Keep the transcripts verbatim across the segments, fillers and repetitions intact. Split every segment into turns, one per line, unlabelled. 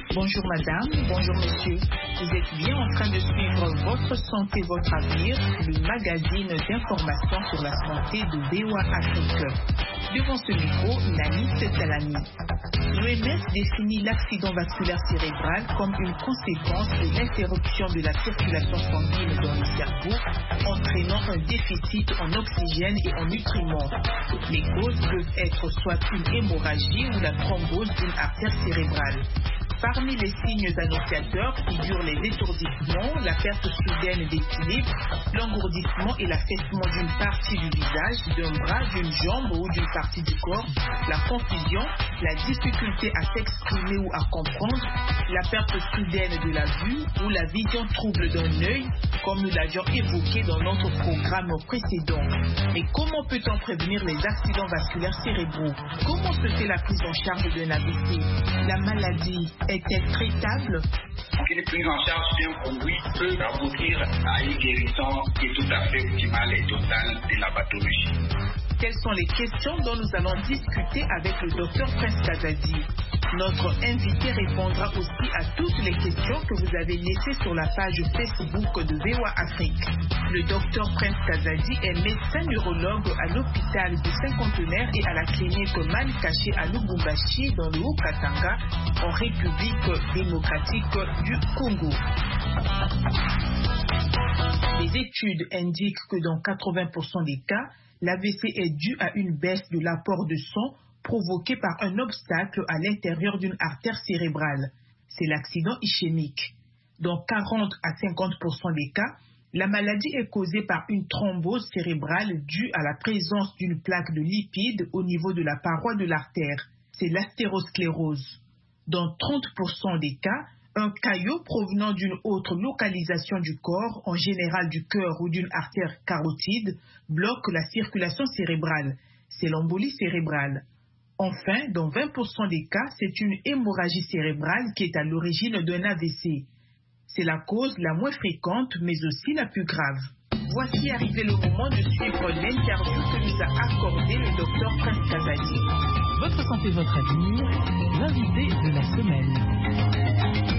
Bonjour madame, bonjour monsieur. Vous êtes bien en train de suivre Votre Santé, Votre Avenir, le magazine d'information sur la santé de V O A Afrique. Devant ce micro, Nanis Salami. L'O M S définit l'accident vasculaire cérébral comme une conséquence de l'interruption de la circulation sanguine dans le cerveau, entraînant un déficit en oxygène et en nutriments. Les causes peuvent être soit une hémorragie ou la thrombose d'une artère cérébrale. Parmi les signes annonciateurs figurent les étourdissements, la perte soudaine d'équilibre, l'engourdissement et l'affaissement d'une partie du visage, d'un bras, d'une jambe ou d'une partie du corps, la confusion, la difficulté à s'exprimer ou à comprendre, la perte soudaine de la vue ou la vision trouble d'un œil, comme nous l'avions évoqué dans notre programme précédent. Mais comment peut-on prévenir les accidents vasculaires cérébraux? Comment se fait la prise en charge d'un A V C? La maladie est-elle traitable?
Une prise en charge bien conduite peut aboutir à une guérison qui est tout à fait optimale et totale de la pathologie.
Quelles sont les questions dont nous allons discuter avec le docteur Prince Kazadi? Notre invité répondra aussi à toutes les questions que vous avez laissées sur la page Facebook de V O A Afrique. Le docteur Prince Kazadi est médecin neurologue à l'hôpital du Cinquantenaire et à la clinique Malkaché à Lubumbashi dans le Haut-Katanga, en République démocratique du Congo. Les études indiquent que dans quatre-vingts pour cent des cas, l'A V C est dû à une baisse de l'apport de sang provoqué par un obstacle à l'intérieur d'une artère cérébrale. C'est l'accident ischémique. Dans quarante à cinquante pour cent des cas, la maladie est causée par une thrombose cérébrale due à la présence d'une plaque de lipides au niveau de la paroi de l'artère. C'est l'athérosclérose. Dans trente pour cent des cas, un caillot provenant d'une autre localisation du corps, en général du cœur ou d'une artère carotide, bloque la circulation cérébrale. C'est l'embolie cérébrale. Enfin, dans vingt pour cent des cas, c'est une hémorragie cérébrale qui est à l'origine d'un A V C. C'est la cause la moins fréquente, mais aussi la plus grave. Voici arrivé le moment de suivre l'interview que nous a accordé le docteur Prince Kazadi.
Votre santé, votre avenir, l'invité de la semaine.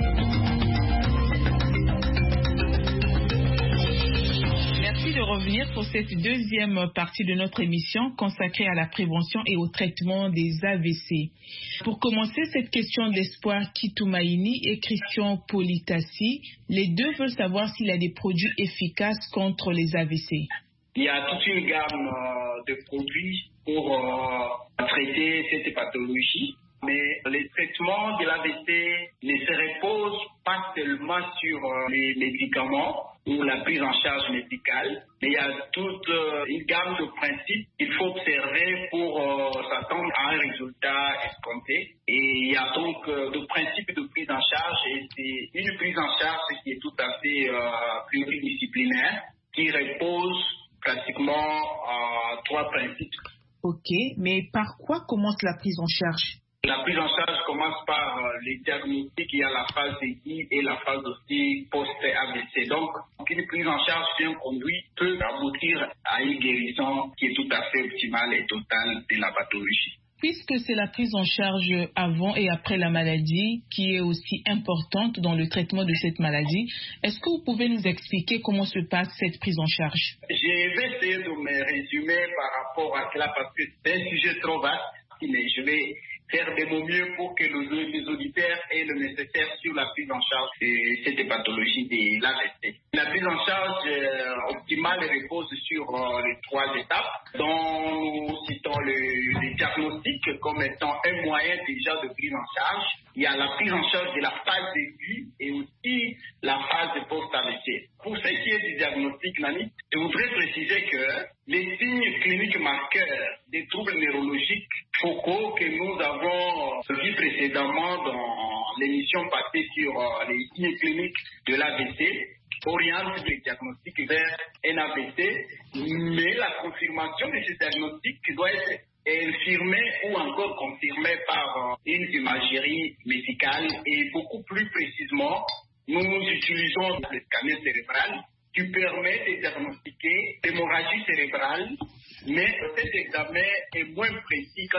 Merci de revenir pour cette deuxième partie de notre émission consacrée à la prévention et au traitement des A V C. Pour commencer, cette question d'Espoir Kitoumaïni et Christian Politassi, les deux veulent savoir s'il y a des produits efficaces contre les A V C.
Il y a toute une gamme euh, de produits pour euh, traiter cette pathologie. Mais les traitements de l'A V C ne se reposent pas seulement sur euh, les médicaments ou la prise en charge médicale, mais il y a toute euh, une gamme de principes qu'il faut observer pour euh, s'attendre à un résultat escompté. Et il y a donc euh, de principes de prise en charge, et c'est une prise en charge qui est tout à fait euh, pluridisciplinaire, qui repose pratiquement à trois principes.
Ok, mais par quoi commence la prise en charge?
La prise en charge commence par euh, les diagnostics. Il y a la phase aiguë et la phase aussi post-A V C. Donc, une prise en charge bien conduite peut aboutir à une guérison qui est tout à fait optimale et totale de la pathologie.
Puisque c'est la prise en charge avant et après la maladie qui est aussi importante dans le traitement de cette maladie, est-ce que vous pouvez nous expliquer comment se passe cette prise en charge?
Je vais essayer de me résumer par rapport à cela parce que c'est un sujet trop vaste, mais je vais faire de mon mieux pour que les, les auditeurs aient le nécessaire sur la prise en charge de cette pathologie de l'A V C. La prise en charge euh, optimale repose sur euh, les trois étapes, dont nous citons le, le diagnostic comme étant un moyen déjà de prise en charge. Il y a la prise en charge de la phase aiguë et aussi la phase de post-A V C. Pour ce qui est du diagnostic, Nani, je voudrais préciser que les signes cliniques marqueurs des troubles neurologiques focaux que nous avons vus précédemment dans l'émission passée sur les signes cliniques de l'A V C orientent le diagnostic vers un A V C, mais la confirmation de ce diagnostic doit être infirmée ou encore confirmée par une imagerie médicale et beaucoup plus précisément, nous utilisons le scanner cérébral qui permet de diagnostiquer l'hémorragie cérébrale, mais cet examen est moins précis quand